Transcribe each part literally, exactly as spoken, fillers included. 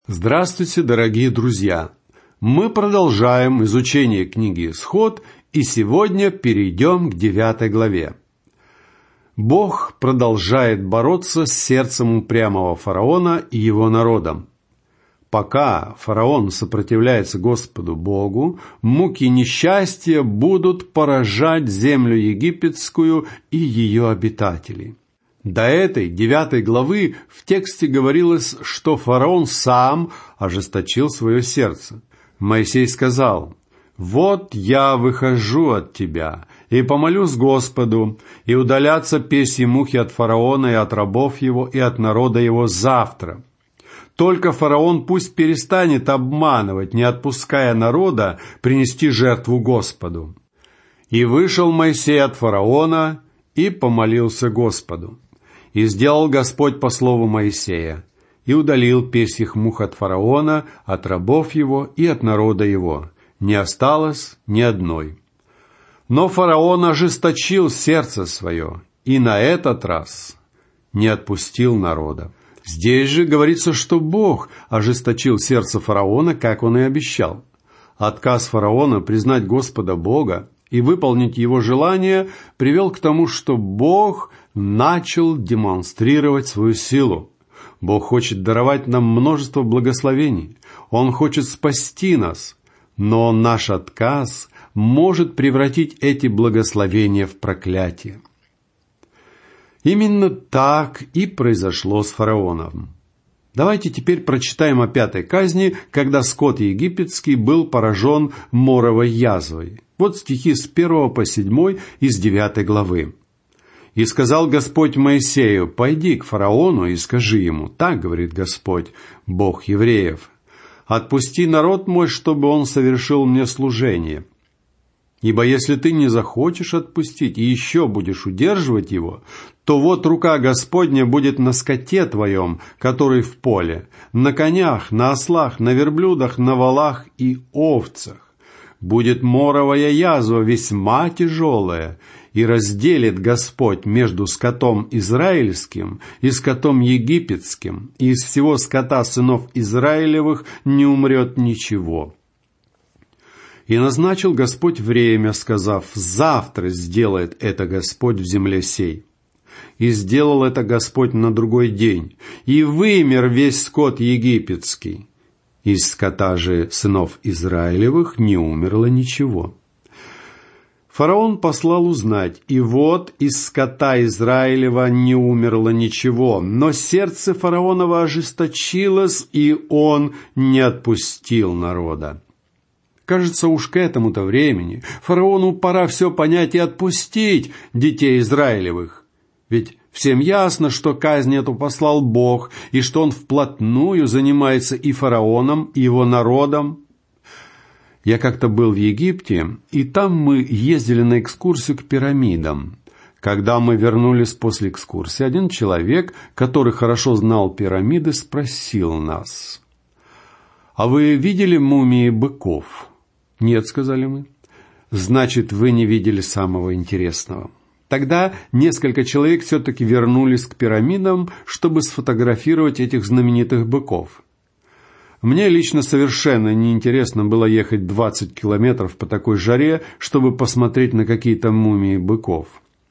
Здравствуйте, дорогие друзья! Мы продолжаем изучение книги «Исход» и сегодня перейдем к девятой главе. Бог продолжает бороться с сердцем упрямого фараона и его народом. Пока фараон сопротивляется Господу Богу, муки несчастья будут поражать землю египетскую и ее обитателей. До этой девятой главы в тексте говорилось, что фараон сам ожесточил свое сердце. Моисей сказал: «Вот я выхожу от тебя, и помолюсь Господу, и удалятся песи мухи от фараона и от рабов его, и от народа его завтра. Только фараон пусть перестанет обманывать, не отпуская народа принести жертву Господу». И вышел Моисей от фараона и помолился Господу. И сделал Господь по слову Моисея, и удалил песьих мух от фараона, от рабов его и от народа его. Не осталось ни одной. Но фараон ожесточил сердце свое, и на этот раз не отпустил народа. Здесь же говорится, что Бог ожесточил сердце фараона, как он и обещал. Отказ фараона признать Господа Бога и выполнить его желание привел к тому, что Бог начал демонстрировать свою силу. Бог хочет даровать нам множество благословений. Он хочет спасти нас, но наш отказ может превратить эти благословения в проклятие. Именно так и произошло с фараоном. Давайте теперь прочитаем о пятой казни, когда скот египетский был поражен моровой язвой. Вот стихи с первого по седьмой из девятой главы. «И сказал Господь Моисею: пойди к фараону и скажи ему, так говорит Господь, Бог евреев, отпусти народ мой, чтобы он совершил мне служение. Ибо если ты не захочешь отпустить и еще будешь удерживать его, то вот рука Господня будет на скоте твоем, который в поле, на конях, на ослах, на верблюдах, на волах и овцах. Будет моровая язва весьма тяжелая, и разделит Господь между скотом израильским и скотом египетским, и из всего скота сынов Израилевых не умрет ничего. И назначил Господь время, сказав: завтра сделает это Господь в земле сей. И сделал это Господь на другой день, и вымер весь скот египетский. Из скота же сынов Израилевых не умерло ничего. Фараон послал узнать, и вот из скота Израилева не умерло ничего, но сердце фараонова ожесточилось, и он не отпустил народа. Кажется, уж к этому-то времени фараону пора все понять и отпустить детей Израилевых. Ведь всем ясно, что казнь эту послал Бог, и что он вплотную занимается и фараоном, и его народом. Я как-то был в Египте, и там мы ездили на экскурсию к пирамидам. Когда мы вернулись после экскурсии, один человек, который хорошо знал пирамиды, спросил нас: «А вы видели мумии быков?» «Нет», — сказали мы. «Значит, вы не видели самого интересного». Тогда несколько человек все-таки вернулись к пирамидам, чтобы сфотографировать этих знаменитых быков. Мне лично совершенно неинтересно было ехать двадцать километров по такой жаре, чтобы посмотреть на какие-то мумии быков.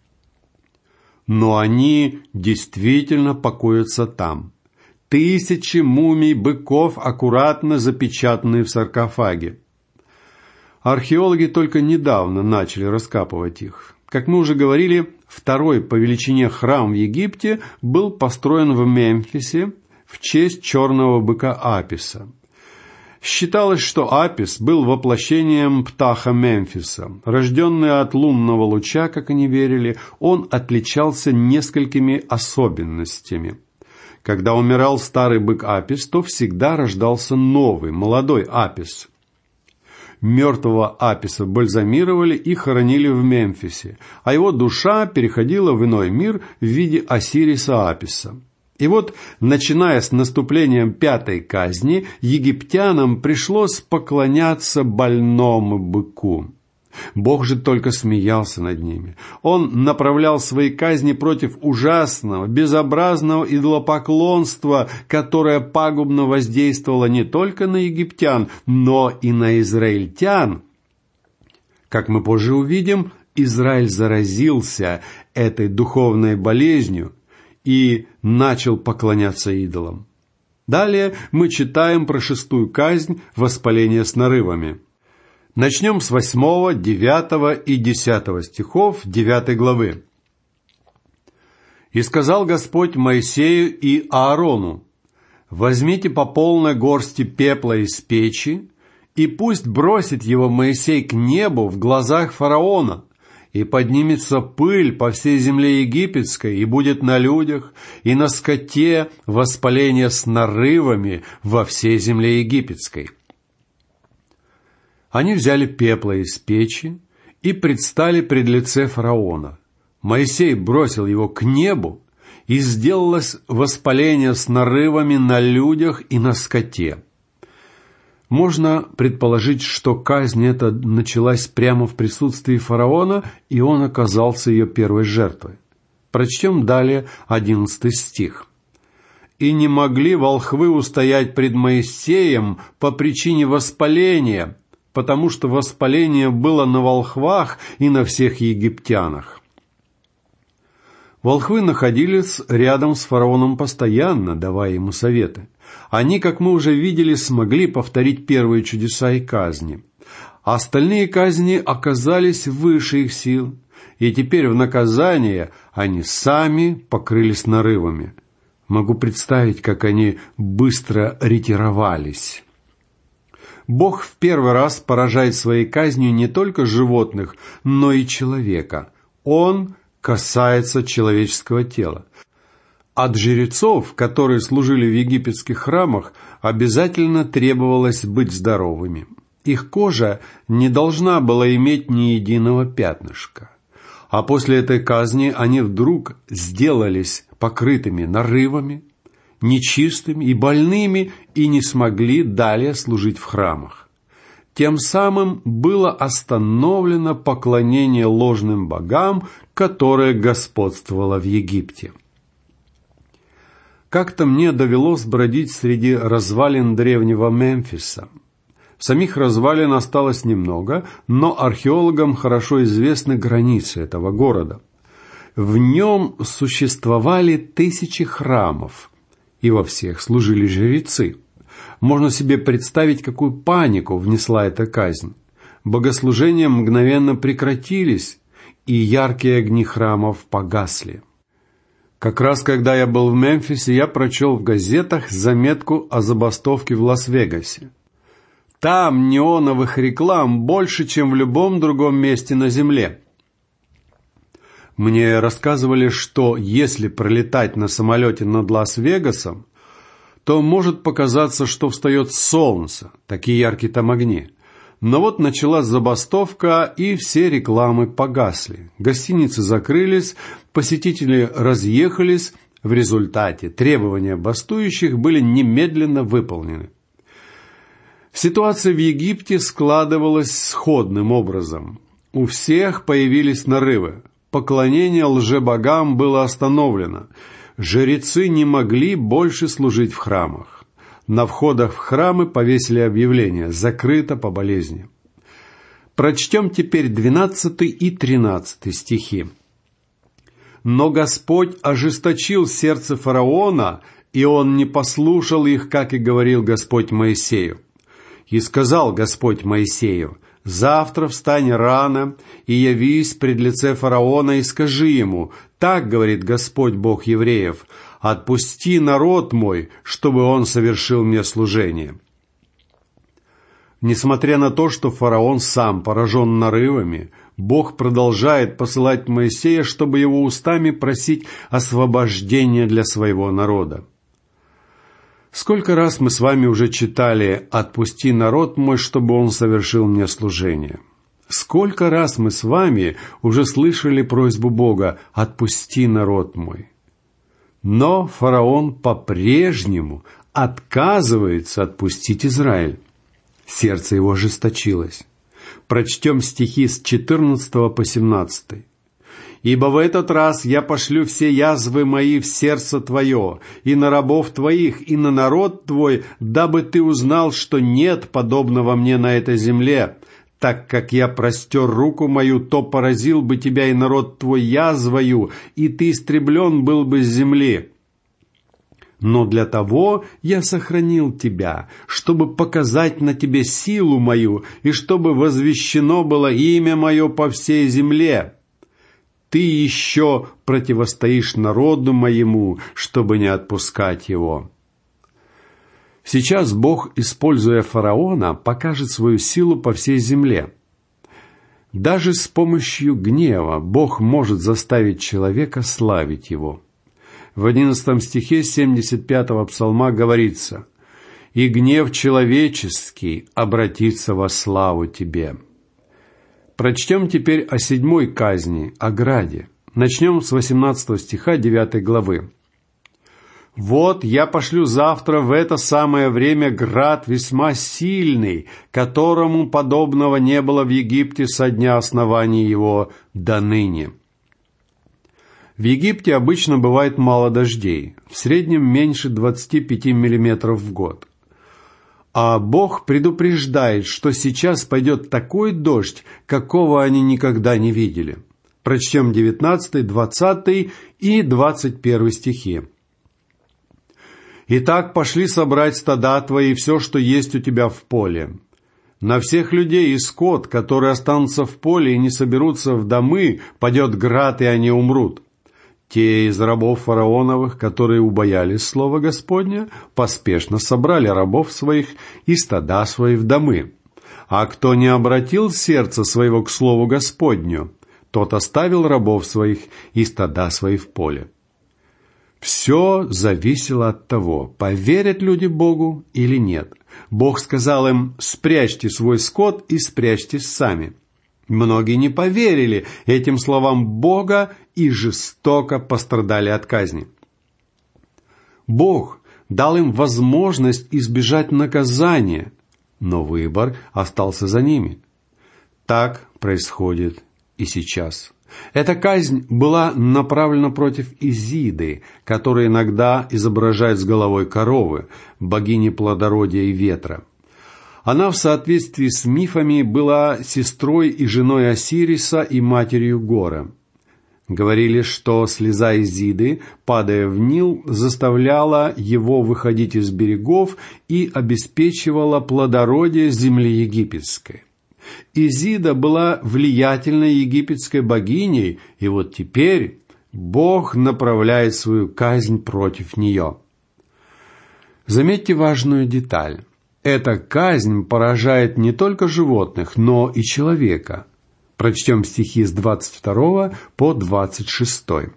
Но они действительно покоятся там. Тысячи мумий быков, аккуратно запечатанные в саркофаге. Археологи только недавно начали раскапывать их. Как мы уже говорили, второй по величине храм в Египте был построен в Мемфисе в честь черного быка Аписа. Считалось, что Апис был воплощением Птаха Мемфиса. Рожденный от лунного луча, как они верили, он отличался несколькими особенностями. Когда умирал старый бык Апис, то всегда рождался новый, молодой Апис. Мертвого Аписа бальзамировали и хоронили в Мемфисе, а его душа переходила в иной мир в виде Осириса Аписа. И вот, начиная с наступлением пятой казни, египтянам пришлось поклоняться больному быку. Бог же только смеялся над ними. Он направлял свои казни против ужасного, безобразного идолопоклонства, которое пагубно воздействовало не только на египтян, но и на израильтян. Как мы позже увидим, Израиль заразился этой духовной болезнью и начал поклоняться идолам. Далее мы читаем про шестую казнь – воспаление с нарывами. Начнем с восьмого, девятого и десятого стихов девятой главы. «И сказал Господь Моисею и Аарону: возьмите по полной горсти пепла из печи, и пусть бросит его Моисей к небу в глазах фараона, и поднимется пыль по всей земле египетской, и будет на людях, и на скоте воспаление с нарывами во всей земле египетской». Они взяли пепла из печи и предстали пред лице фараона. Моисей бросил его к небу, и сделалось воспаление с нарывами на людях и на скоте. Можно предположить, что казнь эта началась прямо в присутствии фараона, и он оказался ее первой жертвой. Прочтем далее одиннадцатый стих. «И не могли волхвы устоять пред Моисеем по причине воспаления, потому что воспаление было на волхвах и на всех египтянах». Волхвы находились рядом с фараоном постоянно, давая ему советы. Они, как мы уже видели, смогли повторить первые чудеса и казни. А остальные казни оказались выше их сил, и теперь в наказание они сами покрылись нарывами. Могу представить, как они быстро ретировались. Бог в первый раз поражает своей казнью не только животных, но и человека. Он касается человеческого тела. От жрецов, которые служили в египетских храмах, обязательно требовалось быть здоровыми. Их кожа не должна была иметь ни единого пятнышка. А после этой казни они вдруг сделались покрытыми нарывами, нечистыми и больными, и не смогли далее служить в храмах. Тем самым было остановлено поклонение ложным богам, которое господствовало в Египте. Как-то мне довелось бродить среди развалин древнего Мемфиса. Самих развалин осталось немного, но археологам хорошо известны границы этого города. В нем существовали тысячи храмов, и во всех служили жрецы. Можно себе представить, какую панику внесла эта казнь. Богослужения мгновенно прекратились, и яркие огни храмов погасли. Как раз когда я был в Мемфисе, я прочел в газетах заметку о забастовке в Лас-Вегасе. Там неоновых реклам больше, чем в любом другом месте на земле. Мне рассказывали, что если пролетать на самолете над Лас-Вегасом, то может показаться, что встает солнце, такие яркие там огни. Но вот началась забастовка, и все рекламы погасли. Гостиницы закрылись, посетители разъехались. В результате требования бастующих были немедленно выполнены. Ситуация в Египте складывалась сходным образом. У всех появились нарывы. Поклонение лжебогам было остановлено. Жрецы не могли больше служить в храмах. На входах в храмы повесили объявление «Закрыто по болезни». Прочтем теперь двенадцатый и тринадцатый стихи. «Но Господь ожесточил сердце фараона, и он не послушал их, как и говорил Господь Моисею. И сказал Господь Моисею: завтра встань рано и явись пред лице фараона и скажи ему: так говорит Господь Бог евреев: отпусти народ мой, чтобы он совершил мне служение». Несмотря на то, что фараон сам поражен нарывами, Бог продолжает посылать Моисея, чтобы его устами просить освобождения для своего народа. Сколько раз мы с вами уже читали «Отпусти народ мой, чтобы он совершил мне служение». Сколько раз мы с вами уже слышали просьбу Бога «Отпусти народ мой». Но фараон по-прежнему отказывается отпустить Израиль. Сердце его ожесточилось. Прочтем стихи с четырнадцатого по семнадцатый. «Ибо в этот раз я пошлю все язвы мои в сердце твое, и на рабов твоих, и на народ твой, дабы ты узнал, что нет подобного мне на этой земле. Так как я простер руку мою, то поразил бы тебя и народ твой язвою, и ты истреблен был бы с земли. Но для того я сохранил тебя, чтобы показать на тебе силу мою, и чтобы возвещено было имя мое по всей земле. Ты еще противостоишь народу моему, чтобы не отпускать его». Сейчас Бог, используя фараона, покажет свою силу по всей земле. Даже с помощью гнева Бог может заставить человека славить его. В одиннадцатом стихе семьдесят пятого псалма говорится: «И гнев человеческий обратится во славу тебе». Прочтем теперь о седьмой казни, о граде. Начнем с восемнадцатого стиха девятой главы. «Вот я пошлю завтра в это самое время град весьма сильный, которому подобного не было в Египте со дня основания его до ныне». В Египте обычно бывает мало дождей, в среднем меньше двадцати пяти миллиметров в год. А Бог предупреждает, что сейчас пойдет такой дождь, какого они никогда не видели. Прочтем девятнадцатый, двадцатый и двадцать первый стихи. «Итак, пошли собрать стада твои и все, что есть у тебя в поле. На всех людей и скот, которые останутся в поле и не соберутся в домы, падет град, и они умрут. Те из рабов фараоновых, которые убоялись слова Господня, поспешно собрали рабов своих и стада свои в домы. А кто не обратил сердце своего к слову Господню, тот оставил рабов своих и стада свои в поле». Все зависело от того, поверят люди Богу или нет. Бог сказал им: «Спрячьте свой скот и спрячьтесь сами». Многие не поверили этим словам Бога и жестоко пострадали от казни. Бог дал им возможность избежать наказания, но выбор остался за ними. Так происходит и сейчас. Эта казнь была направлена против Изиды, которая иногда изображает с головой коровы, богини плодородия и ветра. Она в соответствии с мифами была сестрой и женой Осириса и матерью Гора. Говорили, что слеза Изиды, падая в Нил, заставляла его выходить из берегов и обеспечивала плодородие земли египетской. Изида была влиятельной египетской богиней, и вот теперь Бог направляет свою казнь против нее. Заметьте важную деталь. Эта казнь поражает не только животных, но и человека. Прочтем стихи с двадцать второго по двадцать шестой.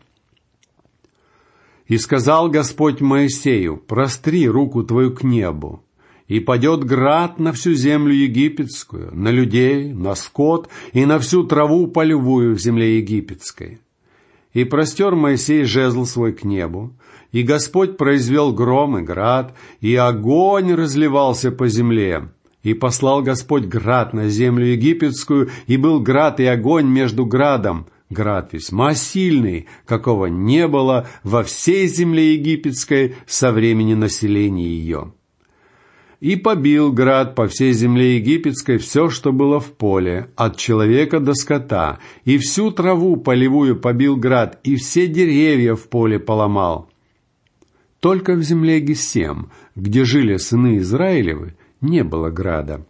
«И сказал Господь Моисею: простри руку твою к небу, и падет град на всю землю египетскую, на людей, на скот и на всю траву полевую в земле египетской. И простер Моисей жезл свой к небу, и Господь произвел гром и град, и огонь разливался по земле. И послал Господь град на землю египетскую, и был град и огонь между градом, град весьма сильный, какого не было во всей земле египетской со времени населения ее. И побил град по всей земле египетской все, что было в поле, от человека до скота, и всю траву полевую побил град, и все деревья в поле поломал. Только в земле Гесем, где жили сыны Израилевы, не было града.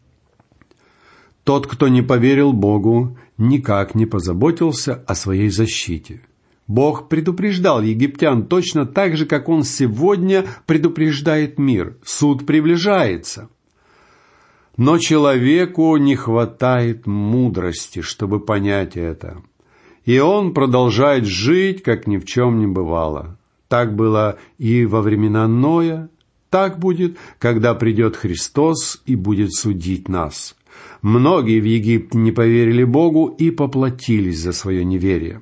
Тот, кто не поверил Богу, никак не позаботился о своей защите. Бог предупреждал египтян точно так же, как Он сегодня предупреждает мир. Суд приближается. Но человеку не хватает мудрости, чтобы понять это. И он продолжает жить, как ни в чем не бывало. Так было и во времена Ноя, так будет, когда придет Христос и будет судить нас. Многие в Египте не поверили Богу и поплатились за свое неверие.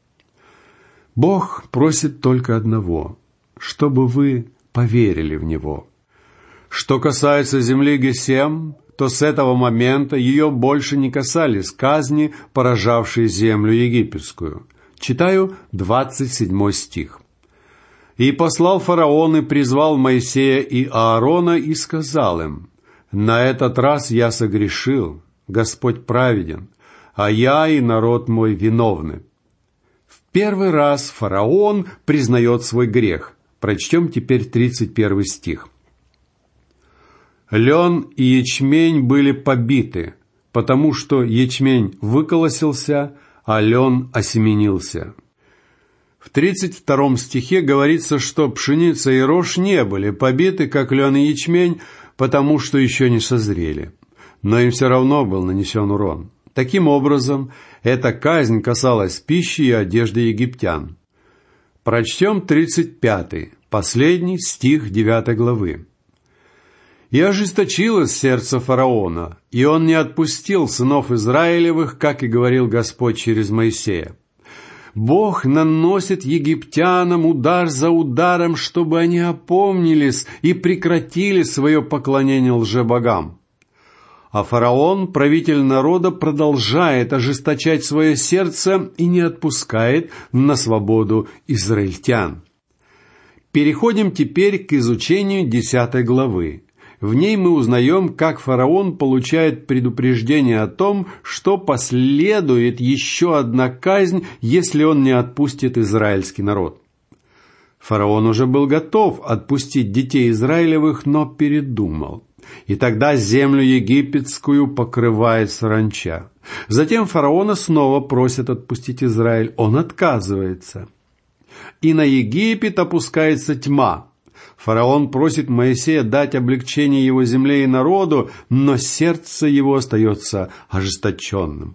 Бог просит только одного, чтобы вы поверили в Него. Что касается земли Гесем, то с этого момента ее больше не касались казни, поражавшие землю египетскую. Читаю двадцать седьмой стих. «И послал фараон и призвал Моисея и Аарона и сказал им: на этот раз я согрешил, Господь праведен, а я и народ мой виновны». В первый раз фараон признает свой грех. Прочтем теперь тридцать первый стих. «Лен и ячмень были побиты, потому что ячмень выколосился, а лен осеменился». В тридцать втором стихе говорится, что пшеница и рожь не были побиты, как лен и ячмень, потому что еще не созрели. Но им все равно был нанесен урон. Таким образом, эта казнь касалась пищи и одежды египтян. Прочтем тридцать пятый, последний стих девятой главы. «И ожесточилось сердце фараона, и он не отпустил сынов Израилевых, как и говорил Господь через Моисея». Бог наносит египтянам удар за ударом, чтобы они опомнились и прекратили свое поклонение лжебогам. А фараон, правитель народа, продолжает ожесточать свое сердце и не отпускает на свободу израильтян. Переходим теперь к изучению десятой главы. В ней мы узнаем, как фараон получает предупреждение о том, что последует еще одна казнь, если он не отпустит израильский народ. Фараон уже был готов отпустить детей Израилевых, но передумал. И тогда землю египетскую покрывает саранча. Затем фараона снова просят отпустить Израиль. Он отказывается. И на Египет опускается тьма. Фараон просит Моисея дать облегчение его земле и народу, но сердце его остается ожесточенным.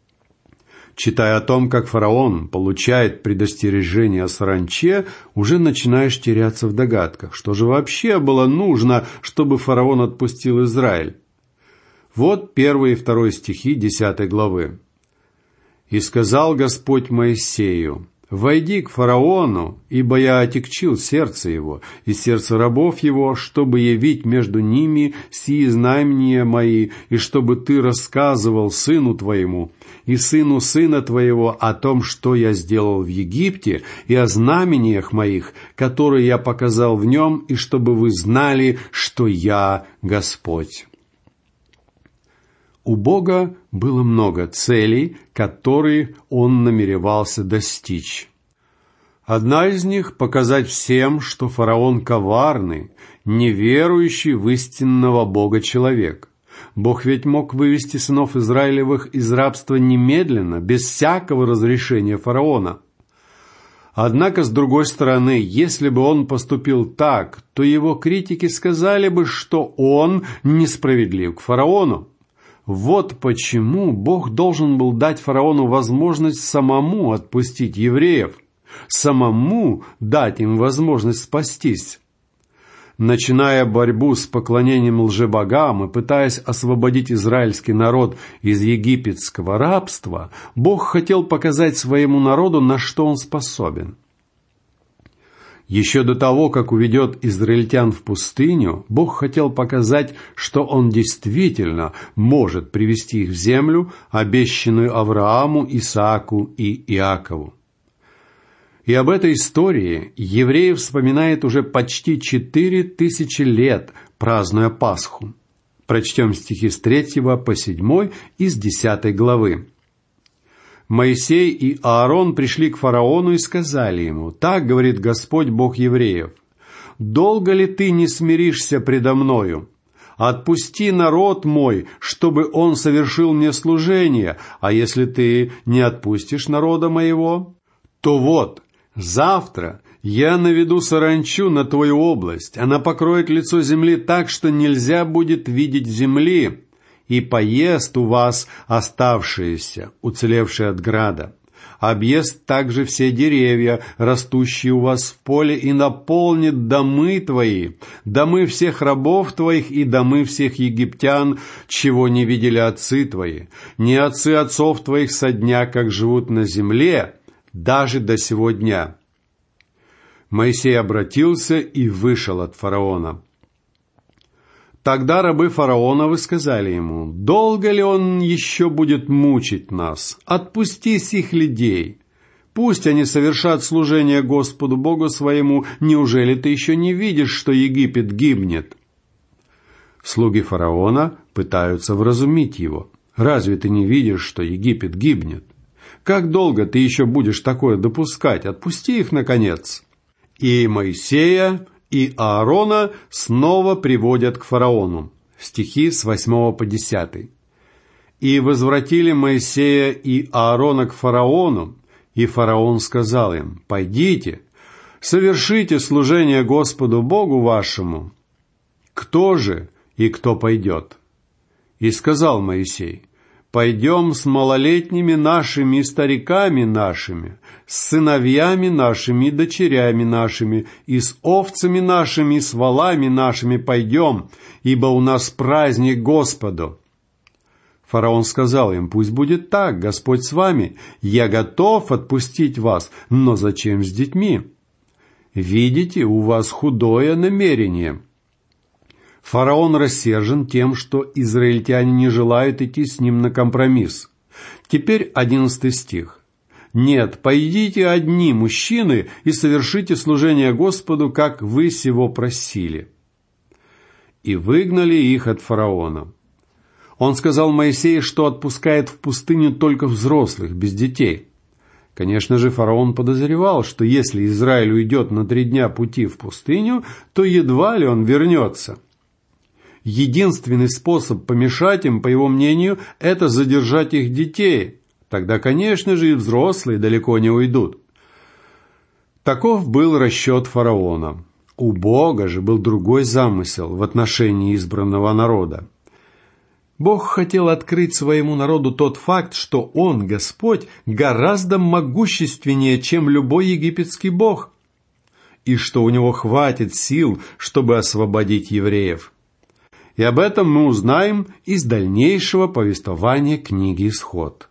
Читая о том, как фараон получает предостережение о саранче, уже начинаешь теряться в догадках. Что же вообще было нужно, чтобы фараон отпустил Израиль? Вот первый и второй стихи десятой главы. «И сказал Господь Моисею: войди к фараону, ибо я отягчил сердце его и сердце рабов его, чтобы явить между ними сии знамения мои, и чтобы ты рассказывал сыну твоему и сыну сына твоего о том, что я сделал в Египте, и о знамениях моих, которые я показал в нем, и чтобы вы знали, что я Господь». У Бога было много целей, которые Он намеревался достичь. Одна из них – показать всем, что фараон коварный, неверующий в истинного Бога человек. Бог ведь мог вывести сынов Израилевых из рабства немедленно, без всякого разрешения фараона. Однако, с другой стороны, если бы он поступил так, то его критики сказали бы, что он несправедлив к фараону. Вот почему Бог должен был дать фараону возможность самому отпустить евреев, самому дать им возможность спастись. Начиная борьбу с поклонением лжебогам и пытаясь освободить израильский народ из египетского рабства, Бог хотел показать своему народу, на что Он способен. Еще до того, как уведет израильтян в пустыню, Бог хотел показать, что Он действительно может привести их в землю, обещанную Аврааму, Исааку и Иакову. И об этой истории евреи вспоминают уже почти четыре тысячи лет, празднуя Пасху. Прочтем стихи с третьего по седьмой из десятой главы. Моисей и Аарон пришли к фараону и сказали ему: «Так говорит Господь, Бог евреев: долго ли ты не смиришься предо мною? Отпусти народ мой, чтобы он совершил мне служение, а если ты не отпустишь народа моего, то вот, завтра я наведу саранчу на твою область, она покроет лицо земли так, что нельзя будет видеть земли, и поест у вас оставшиеся, уцелевшие от града. Объест также все деревья, растущие у вас в поле, и наполнит домы твои, домы всех рабов твоих и домы всех египтян, чего не видели отцы твои, не отцы отцов твоих со дня, как живут на земле, даже до сего дня». Моисей обратился и вышел от фараона. Тогда рабы фараоновы сказали ему: «Долго ли он еще будет мучить нас? Отпусти сих людей. Пусть они совершат служение Господу Богу своему. Неужели ты еще не видишь, что Египет гибнет?» Слуги фараона пытаются вразумить его. «Разве ты не видишь, что Египет гибнет? Как долго ты еще будешь такое допускать? Отпусти их, наконец!» И Моисея, и Аарона снова приводят к фараону. Стихи с восьмого по десятый. «И возвратили Моисея и Аарона к фараону, и фараон сказал им: пойдите, совершите служение Господу Богу вашему. Кто же и кто пойдет?» И сказал Моисей: «Пойдем с малолетними нашими и стариками нашими, с сыновьями нашими и дочерями нашими, и с овцами нашими, и с волами нашими пойдем, ибо у нас праздник Господу». Фараон сказал им: «Пусть будет так, Господь с вами, я готов отпустить вас, но зачем с детьми? Видите, у вас худое намерение». Фараон рассержен тем, что израильтяне не желают идти с ним на компромисс. Теперь одиннадцатый стих. «Нет, пойдите одни, мужчины, и совершите служение Господу, как вы сего просили». И выгнали их от фараона. Он сказал Моисею, что отпускает в пустыню только взрослых, без детей. Конечно же, фараон подозревал, что если Израиль уйдет на три дня пути в пустыню, то едва ли он вернется. Единственный способ помешать им, по его мнению, это задержать их детей. Тогда, конечно же, и взрослые далеко не уйдут. Таков был расчет фараона. У Бога же был другой замысел в отношении избранного народа. Бог хотел открыть своему народу тот факт, что Он, Господь, гораздо могущественнее, чем любой египетский бог, и что у Него хватит сил, чтобы освободить евреев. И об этом мы узнаем из дальнейшего повествования книги «Исход».